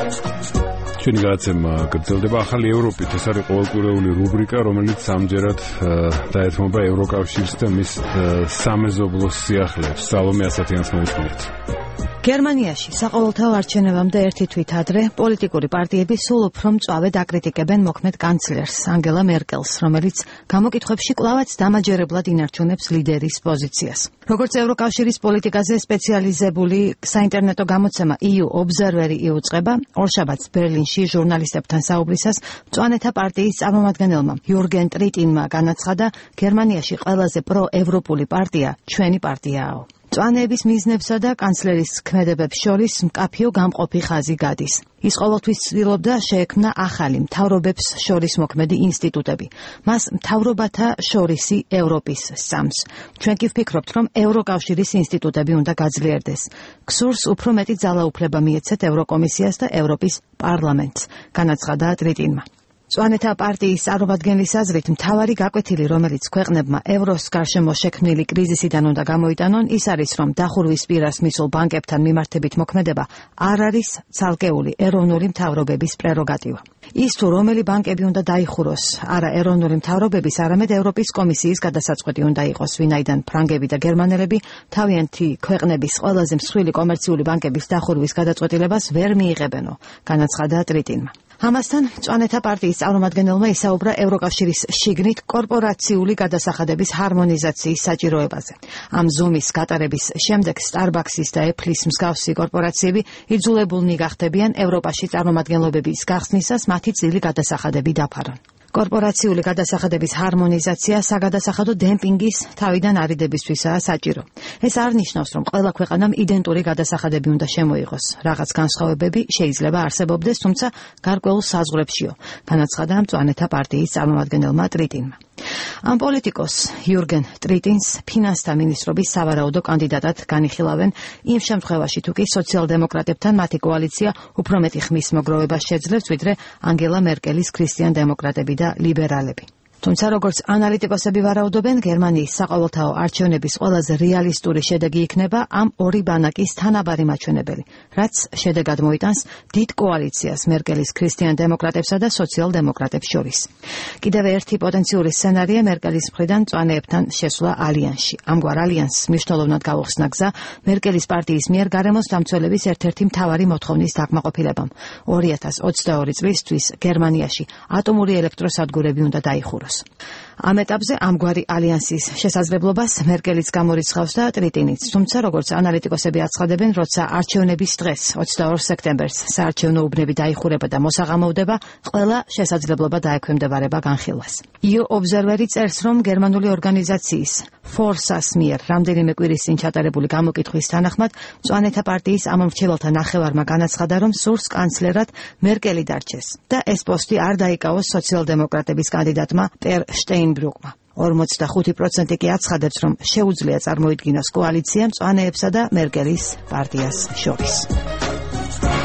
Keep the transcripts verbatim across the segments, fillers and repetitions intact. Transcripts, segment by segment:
ჩვენი გადაცემა გრძელდება ახალი ევროპით. ეს არის ყოველკვირეული რუბრიკა, რომელიც სამჯერად დაეთმობა ევროკავშირს და მის სამეზობლოს სიახლეებს. სალომე ასათიანს მოусმინეთ. გერმანიაში საყოველთაო არჩევნებამდე ერთი თვით ადრე პოლიტიკური პარტიები სულ უფრო მწვავედ აკრიტიკებენ მოქმედ კანცლერს ანგელა მერკელს, რომელიც გამოკითხვებში კვლავაც დამაჯერებლად ინარჩუნებს ლიდერის პოზიციას. როგორც ევროკავშირის პოლიტიკაზე სპეციალიზებული საინტერნეტო გამოცემა ი იუ Observer-ი იუწყება, ორშაბათს ბერლინში ჟურნალისტებთან საუბრისას მწვანეთა პარტიის წარმომადგენელმა იურგენ ტრიტინმა განაცხადა, გერმანიაში ყველაზე პროევროპული პარტია ჩვენი პარტიაა. მწვანეების მიზნებსა და კანცლერის ქმედებებს შორის მკაფიო გამყოფი ხაზი გადის. ის ყოველთვის ცდილობდა შეექმნა ახალი მთავრობებს შორის მოქმედი ინსტიტუტები. მას მთავრობათა შორისი ევროპის სამს. ჩვენ კი ვფიქრობთ, რომ ევროკავშირის ინსტიტუტები უნდა გაძლიერდეს. გსურს უფრო მეტი ძალაუფლება მიეცეთ ევროკომისიას და ევროპის პარლამენტს, განაცხადა ტრიტინმა. მწვანეთა პარტიის წარმომადგენლის აზრით, მთავარი გაკვეთილი, რომელიც ქვეყნებმა ევროს გარშემო შექმნილი კრიზისიდან უნდა გამოიტანონ, ის არის, რომ დახურვის პირას მისულ ბანკებთან მიმართებით მოქმედება არ არის ცალკეული ეროვნული მთავრობების პრეროგატივა. ის თუ რომელი ბანკები უნდა დაიხუროს, არა ეროვნული მთავრობების, არამედ ევროპის კომისიის გადასაწყვეტი უნდა იყოს, ვინაიდან ფრანგები და გერმანელები თავიანთი ქვეყნების ყველაზე მსხვილი კომერციული ბანკების დახურვის გადაწყვეტილებას ვერ მიიღებენო, განაცხადა ტრიტინმა. ამასთან მწვანეთა პარტიის წარმომადგენელმა ისაუბრა ევროკავშირის შიგნით კორპორაციული გადასახადების ჰარმონიზაციის საჭიროებაზე. ამ ზომის გატარების შემდეგ Starbucks-ის და Apple-ის მსგავსი კორპორაციები იძულებულნი გახდებიან ევროპაში წარმომადგენლობების გახსნისას მათი წილი გადასახადები დაფარონ. კორპორაციული გადასახადების ჰარმონიზაცია საგადასახადო დემპინგის თავიდან არიდებისთვისაა საჭირო. ეს არ ნიშნავს, რომ ყველა ქვეყანამ იდენტური გადასახადები უნდა შემოიღოს. რაღაც განსხვავებები შეიძლება არსებობდეს, თუმცა გარკვეულ საზღვრებშიო, განაცხადა მწვანეთა პარტიის წარმომადგენელმა ტრიტინმა. ამ პოლიტიკოს იურგენ ტრიტინს ფინანსთა მინისტრობის სავარაუდო კანდიდატად განიხილავენ იმ შემთხვევაში, თუ კი სოციალ-დემოკრატებთან მათი კოალიცია უფრო მეტი ხმის მოგროვებას შეძლებს, ვიდრე ანგელა მერკელის ქრისტიან-დემოკრატები და ლიბერალები. თუმცა როგორც ანალიტიკოსები ვარაუდობენ, გერმანიის საყოველთაო არჩევნების ყველაზე რეალისტური შედეგი იქნება ამ ორი ბანაკის თანაბარი მაჩვენებელი, რაც შედეგად მოიტანს დიდ კოალიციას მერკელის ქრისტიან-დემოკრატებსა და სოციალ-დემოკრატებს შორის. კიდევ ერთი პოტენციური სცენარია მერკელის მხრიდან მწვანეებთან შესვლა ალიანსში. ამგვარ ალიანსს მნიშვნელოვნად გაუხსნა გზა მერკელის პარტიის მიერ გარემოს დამცველების ერთ-ერთი მთავარი მოთხოვნის დაკმაყოფილებამ. ორი ათას ოცდაორი წლისთვის გერმანიაში ატომური ელექტროსადგურები უნდა დაიხუროს. ამ ეტაპზე ამგვარი ალიანსის შესაძლებლობას მერკელიც გამორიცხავს და ტრიტინიც. თუმცა, როგორც ანალიტიკოსები აცხადებენ, როცა არჩევნების დღეს, ოცდაორ სექტემბერს, საარჩევნო უბნები დაიხურება და მოსაღამოვდება, ყველა შესაძლებლობა დაექვემდებარება განხილვას. ი იუ Observer-ი წერს, რომ გერმანული ორგანიზაციის Forsas მიერ რამდენიმე კვირის წინ ჩატარებული გამოკითხვის თანახმად, მწვანეთა პარტიის ამომრჩეველთა ნახევარმა განაცხადა, რომ სურს კანცლერად მერკელი დარჩეს და ეს პოსტი არ დაიკავოს სოციალ-დემოკრატების კანდიდატმა პერ შტეინბრუკმა. ორმოცდახუთი პროცენტი კი აცხადებს, რომ შეუძლია წარმოიდგინოს კოალიცია მწვანეებსა და მერკელის პარტიას შორის.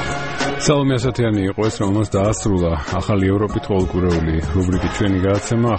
სალომე ასათიანი იყო ეს, რომელმაც დაასრულა ახალი ევროპით ყოველკვირეული რუბრიკით ჩვენი გადაცემა.